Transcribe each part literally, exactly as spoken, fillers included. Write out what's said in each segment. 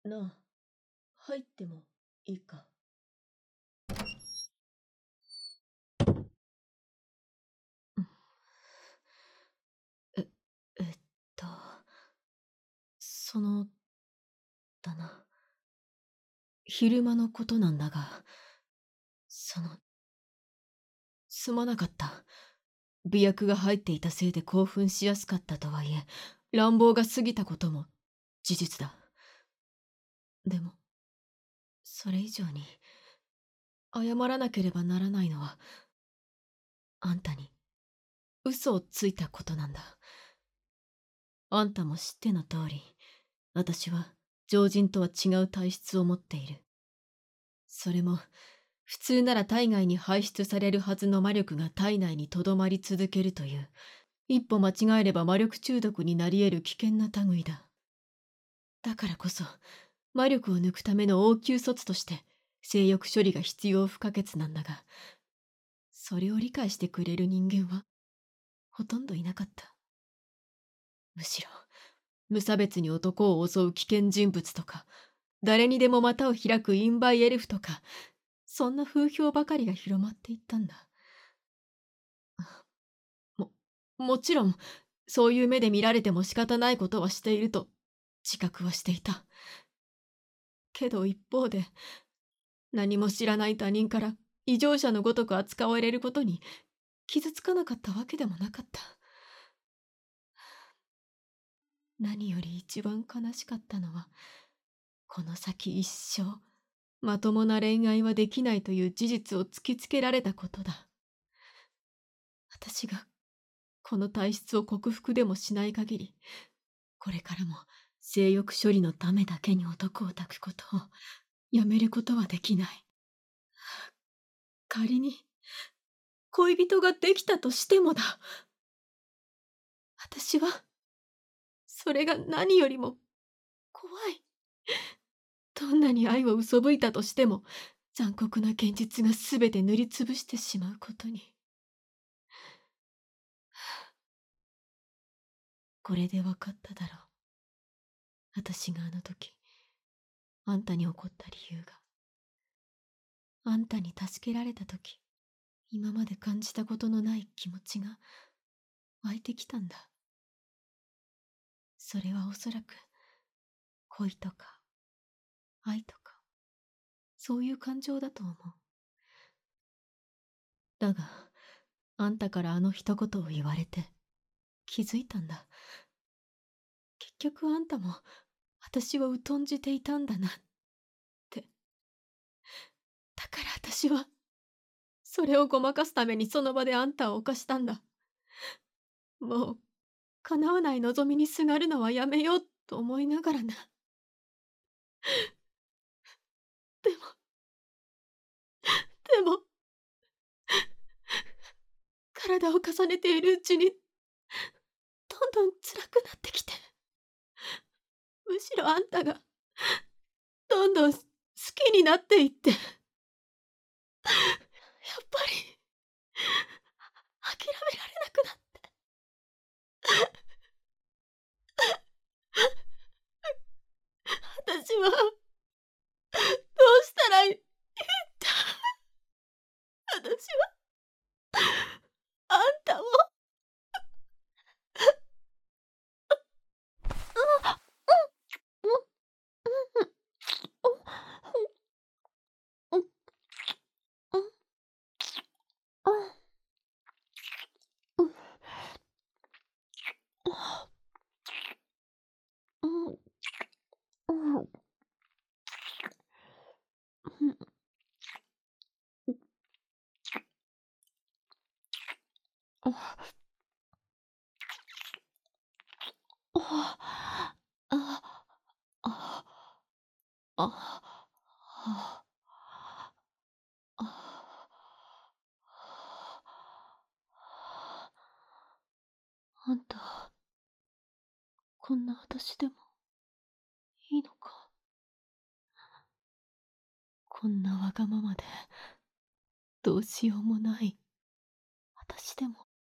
なあ、入ってもいいか。え、えっと、その、だな。昼間のことなんだが、その、すまなかった。媚薬が入っていたせいで興奮しやすかったとはいえ、乱暴が過ぎたことも事実だ。でも、それ以上に、謝らなければならないのは、あんたに嘘をついたことなんだ。あんたも知っての通り、私は常人とは違う体質を持っている。それも、普通なら体外に排出されるはずの魔力が体内にとどまり続けるという、一歩間違えれば魔力中毒になり得る危険な類だ。だからこそ、魔力を抜くための応急措置として、性欲処理が必要不可欠なんだが、それを理解してくれる人間は、ほとんどいなかった。むしろ、無差別に男を襲う危険人物とか、誰にでも股を開く陰媒エルフとか、そんな風評ばかりが広まっていったんだ。も、もちろん、そういう目で見られても仕方ないことはしていると、自覚はしていた。けど一方で、何も知らない他人から異常者のごとく扱われることに傷つかなかったわけでもなかった。何より一番悲しかったのは、この先一生、まともな恋愛はできないという事実を突きつけられたことだ。私が、この体質を克服でもしない限り、これからも性欲処理のためだけに男を抱くことをやめることはできない。仮に、恋人ができたとしてもだ。私は、それが何よりも怖い。どんなに愛を嘘吹いたとしても、残酷な現実が全て塗りつぶしてしまうことに。これで分かっただろう。私があの時、あんたに怒った理由が。あんたに助けられた時、今まで感じたことのない気持ちが湧いてきたんだ。それはおそらく、恋とか、愛とか、そういう感情だと思う。だが、あんたからあの一言を言われて、気づいたんだ。結局あんたも、私を疎んじていたんだなって。だから私は、それをごまかすためにその場であんたを犯したんだ。もう、叶わない望みにすがるのはやめようと思いながらな。でも、でも、体を重ねているうちに、どんどん辛くなってきて。むしろあんたが、どんどん好きになっていって。やっぱり、諦められなくなって。私は、どうしたらいいんだ。私は、あんたを。あんた、こんな私でもいいのか。こんなわがままで、どうしようもない私でも。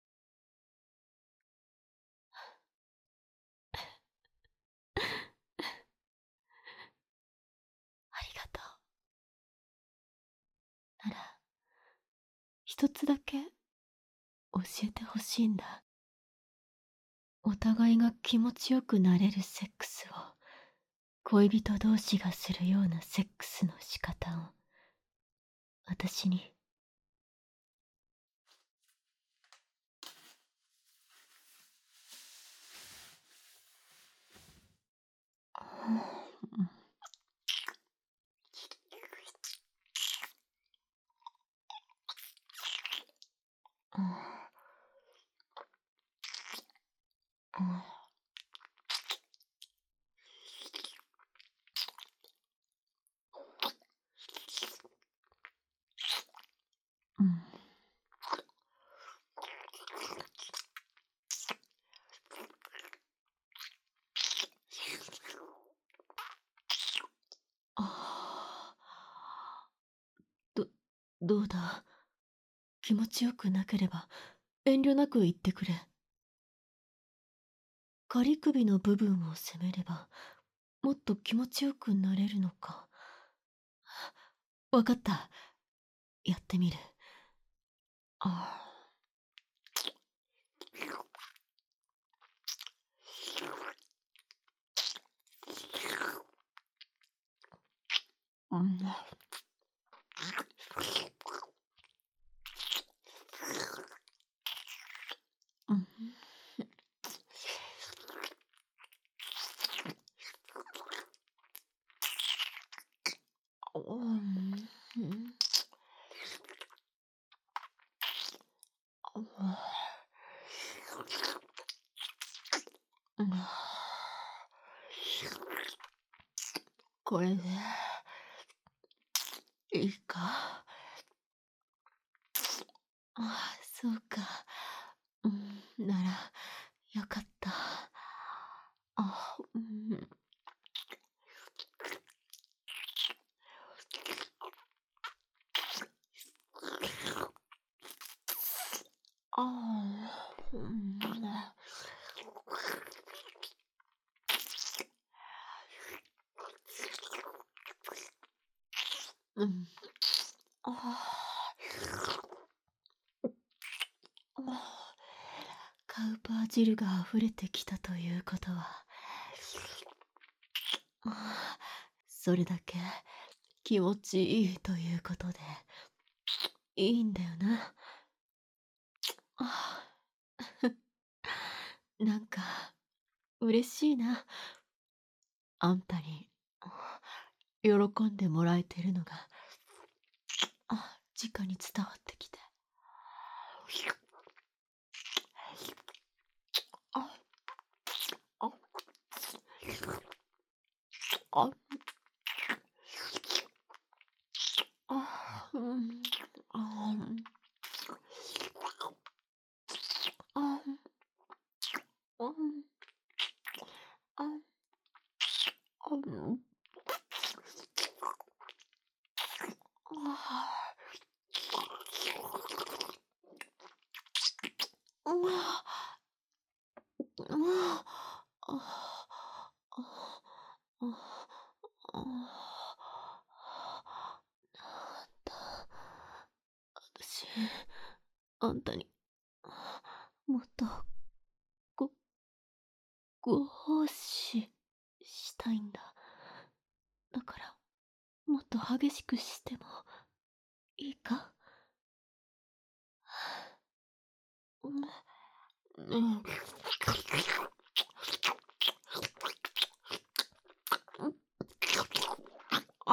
一つだけ教えてほしいんだ。お互いが気持ちよくなれるセックスを、恋人同士がするようなセックスの仕方を、私に。うん。ああ。ど、どうだ。気持ちよくなければ遠慮なく言ってくれ。仮首の部分を攻めればもっと気持ちよくなれるのか。わかった。やってみる。ああ。うん。うん。うん。うん。これでいいか。ああ、そうか。うん、ならよかった。あ、うん。ああ、うん。うん。ああ。カウパー汁が溢れてきたということは、それだけ気持ちいいということでいいんだよな。あなんか嬉しいな。あんたに喜んでもらえてるのがあ直に伝わってきて。ああああうんあああああうんあああああなんだ私あんたにもっとごご奉仕したいんだ。だからもっと激しくしてもいいか。うんうんあ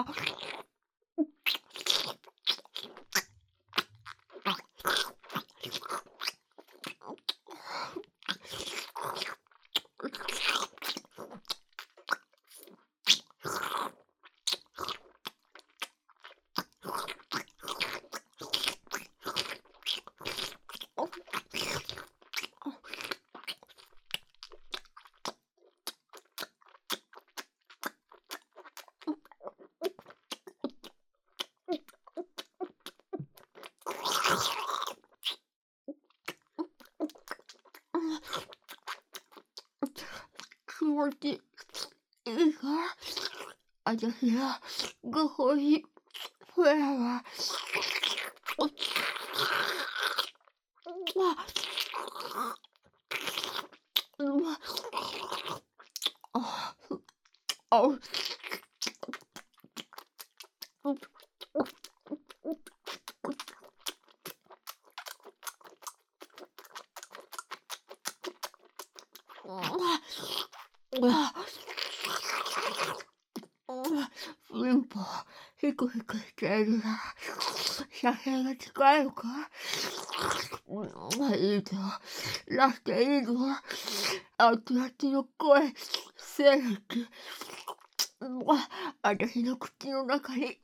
気持ちいいか。私はご奉仕フラはうんぽ、ひくひくしているが、射精が近いのか？いいぞ、ラストいいぞ、あちあちの声、精液、私の口の中に。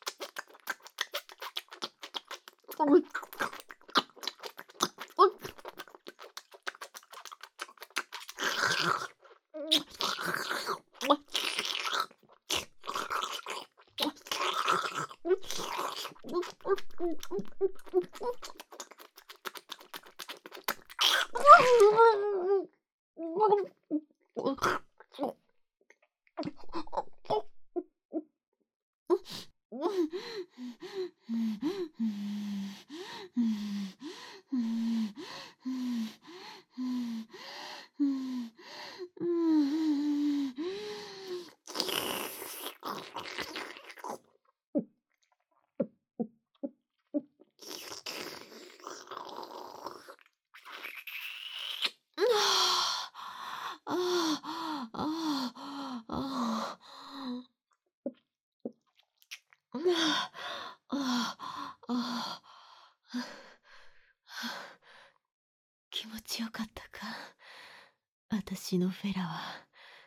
気持ちよかったか、私のフェラは。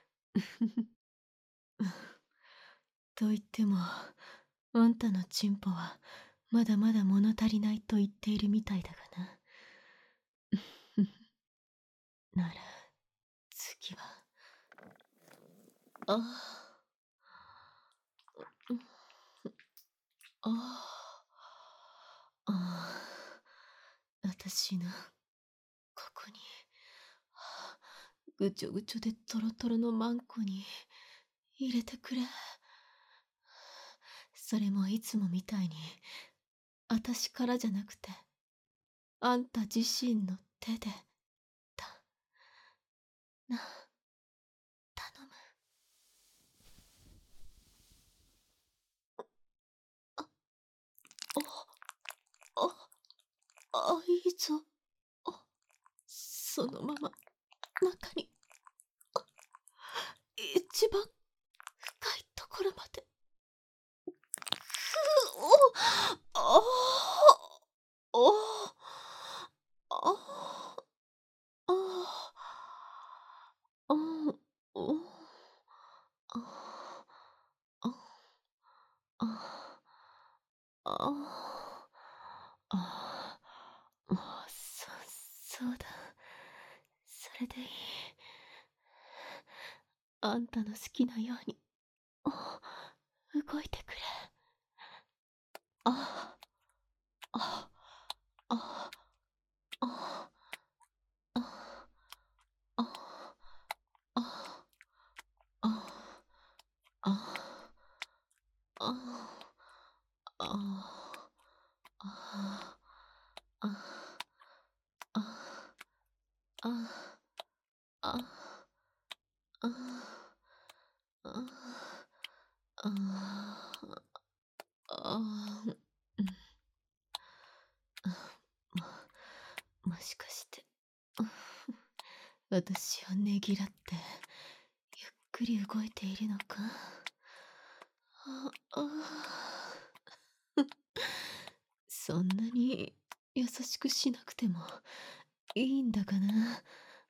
と言っても、あんたのチンポはまだまだ物足りないと言っているみたいだがな。なら、次は。ああ。ああ。私の、ここに、ぐちょぐちょでトロトロのマンコに入れてくれ。それもいつもみたいに、私からじゃなくて、あんた自身の手で、だ。な、頼む。あ、あ、あ、あ、いいぞ。あ、そのまま、中に、あ、一番深いところまで。おあおあああおあああああそそうだ、それでいい。あんたの好きなように動いてくれ。ああああああああああああああああああもしかして私をねぎらってゆっくり動いているのか。ああそんなに優しくしなくてもいいんだがな。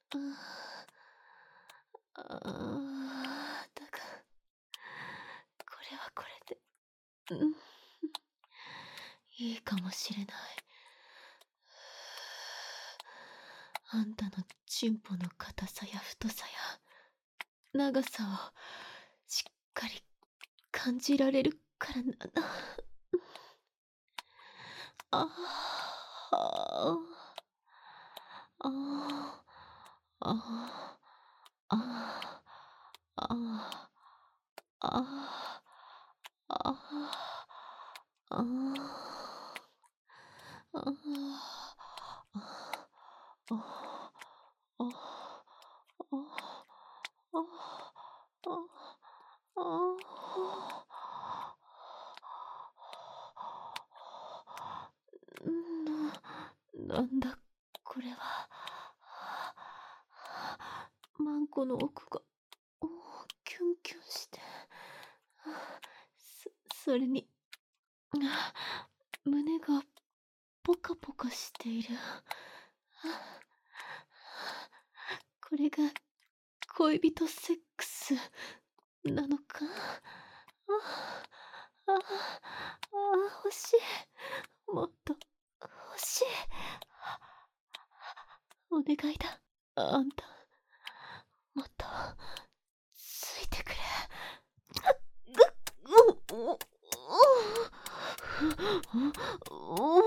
ああだがこれはこれで、うん、いいかもしれない。あんたのチンポの硬さや太さや長さをしっかり感じられるからな。ああああああああああキュンして、そ、それに、胸がポカポカしている。これが恋人セックスなのか。ああ、ああ、欲しい。もっと欲しい。お願いだ。あんた、もっとついてくれ。ぐっ、う、う、う、う、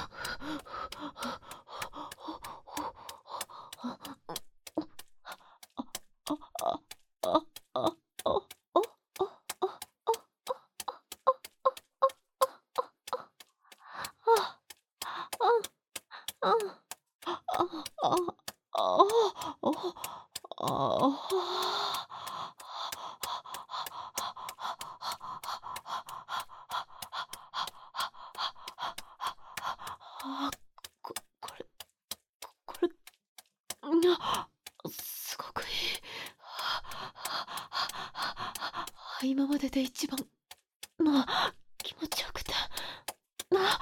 ここれこれすごくいい。今までで一番の気持ちよくて、ああ、ダメ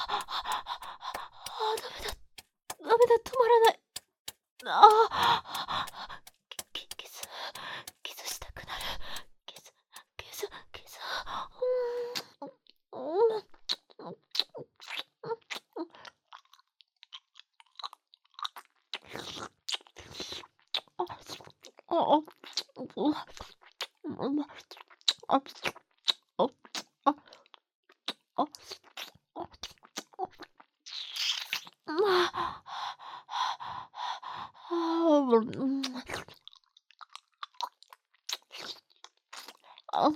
だ、ダメだ、止まらない。ああ、キキス、キスしたくなる。キス、キス、キス。うん、うん、あ、あ、うわ、うわ、あ、あ、あ、あ、あ、あ、うん、あ、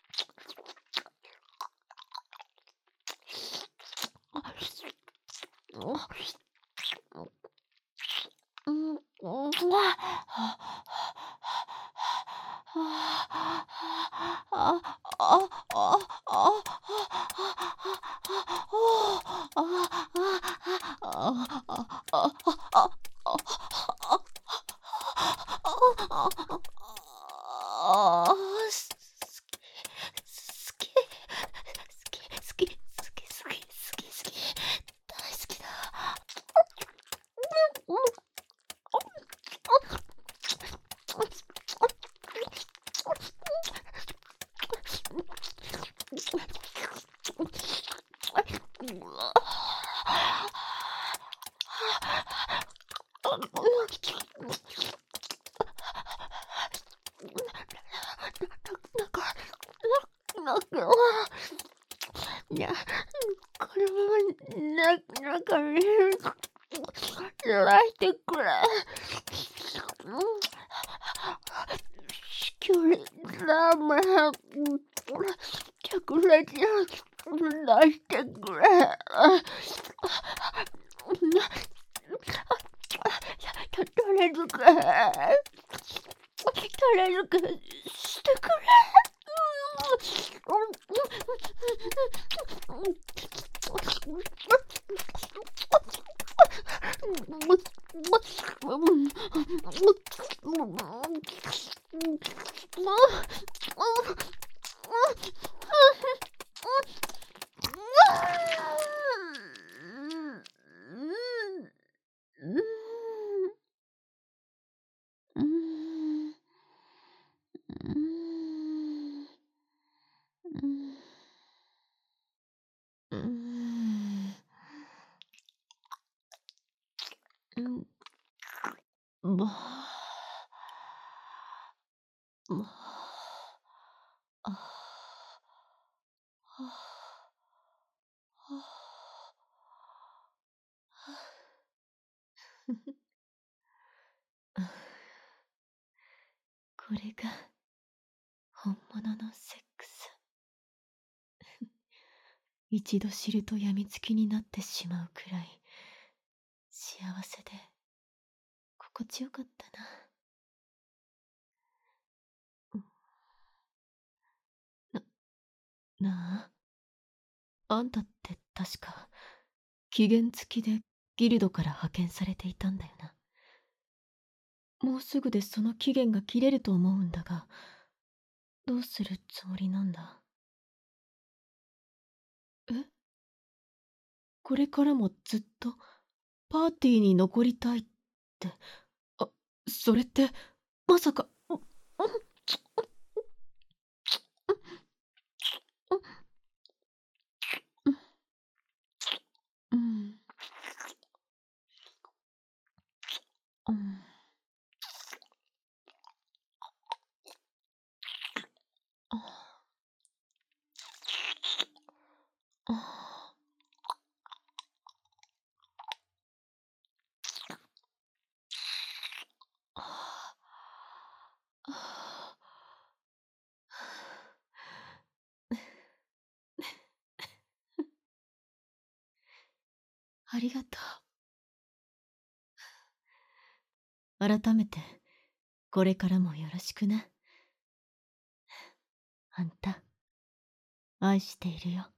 うん、うん、ああ、す好き、好き、好き、好き、好き、好き、好き、大好きだ。うん、なんか、なんか、な、このまま、な、中に、やらしてくれ。うん、至急ラーメン、着レジ出してくれ。とりあえずか、とりあえずかしてくれ。もう、もう、あ、はあ、これが本物のセックス。一度知るとやみつきになってしまうくらい幸せで心地よかったな。な、なあ、あんたって確か期限付きでギルドから派遣されていたんだよな。もうすぐでその期限が切れると思うんだが、 どうするつもりなんだ？え？これからもずっとパーティーに残りたいって、あ、それって、まさか、う、うん、うん、うん、うん、あ、あ、あ、あ、ありがとう。改めて、これからもよろしくね。あんた、愛しているよ。